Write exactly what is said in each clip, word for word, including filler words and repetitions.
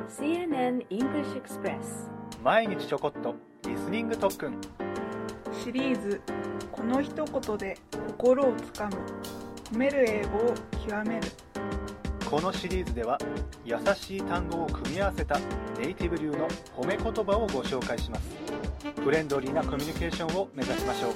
シーエヌエヌ English Express 毎日ちょこっとリスニング特訓シリーズこの一言で心をつかむ褒める英語を極める。 このシリーズでは優しい単語を組み合わせたネイティブ流の褒め言葉をご紹介します。フレンドリーなコミュニケーションを目指しましょう。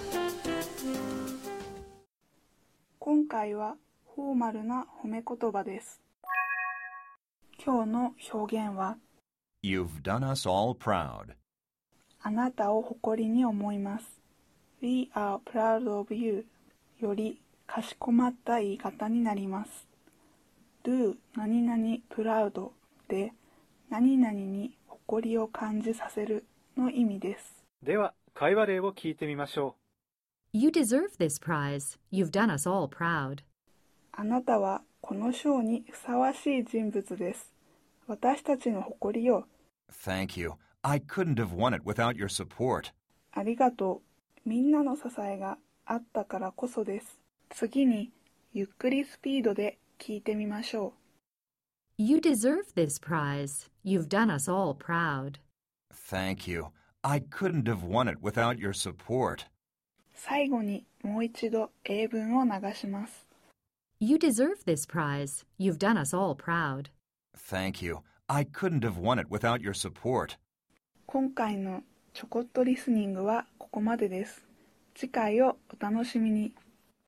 今回はフォーマルな褒め言葉です。今日の表現は You've done us all proud. あなたを誇りに思います。We are proud of you よりかしこまった言い方になります。do 何々 proud で何々に誇りを感じさせるの意味です。 では会話例を聞いてみましょう。You deserve this prize. You've done us all proud. あなたはこの賞にふさわしい人物です。私たちの誇りよ。 Thank you. I couldn't have won it without your support. ありがとう。みんなの支えがあったからこそです。次にゆっくりスピードで聞いてみましょう。You deserve this prize. You've done us all proud. Thank you. I couldn't have won it without your support. 最後にもう一度英文を流します。 You deserve this prize. You've done us all proud. Thank you. I couldn't have won it without your support. 今回のちょこっとリスニングはここまでです。次回をお楽しみに。